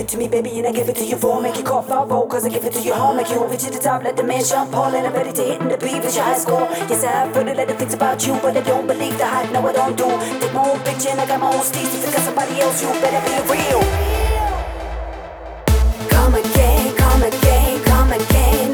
it to me, baby, and I give it to you for. Make you cough out, roll, cause I give it to you home. Make you over to the top, let the man Sean Paul. And I'm ready to hit in the beat with your high score. Yes, I've heard a lot of things about you, but I don't believe the hype, no I don't do. Take my own picture and I got my own steez. If you got somebody else, you better be real. Come again, come again, come again.